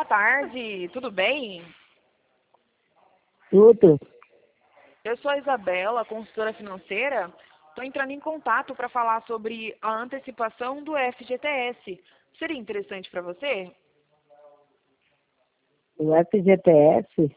tarde, tudo bem? Tudo. Eu sou a Isabela, consultora financeira. Estou entrando em contato para falar sobre a antecipação do FGTS. Seria interessante para você? O FGTS,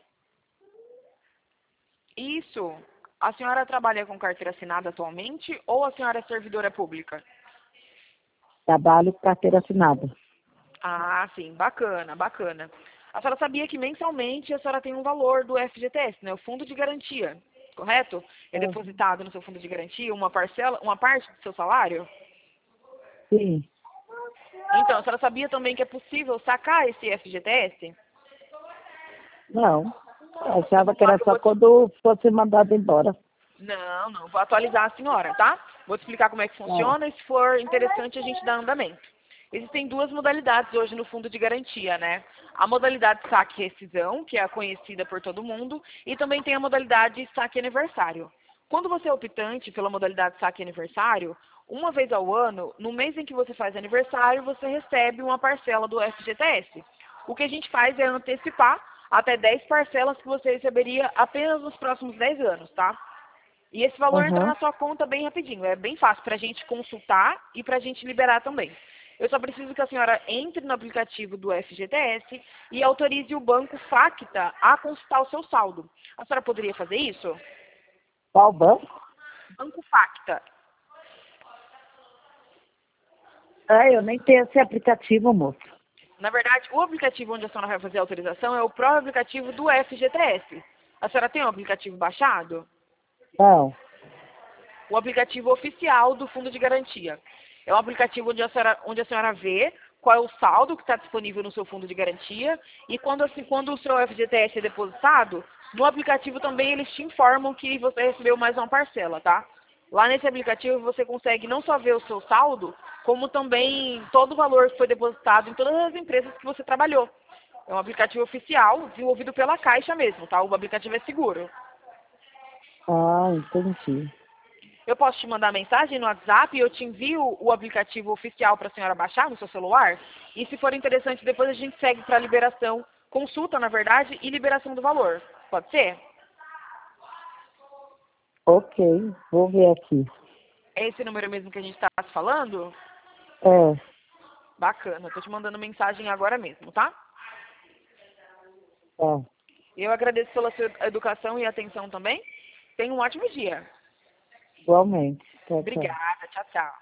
Isso. A senhora trabalha com carteira assinada atualmente ou a senhora é servidora pública? trabalho com carteira assinada. Ah, sim, bacana, bacana. A senhora sabia que mensalmente a senhora tem um valor do FGTS, né? O fundo de garantia, correto? É É, depositado no seu fundo de garantia uma parcela, uma parte do seu salário? sim. Então, a senhora sabia também que é possível sacar esse FGTS? Não. Eu Então achava vamos que lá era que eu só vou te... quando fosse mandado embora. Não, não, vou atualizar a senhora, tá? Vou te explicar como é que É. funciona e se for interessante a gente dá andamento. Existem duas modalidades hoje no fundo de garantia, né? A modalidade saque e rescisão, que é a conhecida por todo mundo, e também tem a modalidade saque aniversário. Quando você é optante pela modalidade saque aniversário, uma vez ao ano, no mês em que você faz aniversário, você recebe uma parcela do FGTS. O que a gente faz é antecipar até 10 parcelas que você receberia apenas nos próximos 10 anos, tá? E esse valor entra Aham. na sua conta bem rapidinho. É bem fácil para a gente consultar e para a gente liberar também. Eu só preciso que a senhora entre no aplicativo do FGTS e autorize o banco Facta a consultar o seu saldo. A senhora poderia fazer isso? Qual banco? Banco Facta. Eu nem tenho esse aplicativo, moço. Na verdade, o aplicativo onde a senhora vai fazer a autorização é o próprio aplicativo do FGTS. A senhora tem um aplicativo baixado? Não. O aplicativo oficial do Fundo de Garantia. É um aplicativo onde a senhora vê qual é o saldo que está disponível no seu fundo de garantia e quando o seu FGTS é depositado, no aplicativo também eles te informam que você recebeu mais uma parcela, tá? Lá nesse aplicativo você consegue não só ver o seu saldo, como também todo o valor que foi depositado em todas as empresas que você trabalhou. É um aplicativo oficial, desenvolvido pela Caixa mesmo, tá? O aplicativo é seguro. Ah, entendi. Eu posso te mandar mensagem no WhatsApp e eu te envio o aplicativo oficial para a senhora baixar no seu celular. E se for interessante, depois a gente segue para a liberação, consulta, na verdade, e liberação do valor. Pode ser? Ok, vou ver aqui. É esse número mesmo que a gente está falando? É, Bacana, estou te mandando mensagem agora mesmo, tá? é. Eu agradeço pela sua educação e atenção também. Tenha um ótimo dia. Igualmente. Tchau, tchau. Obrigada, tchau, tchau.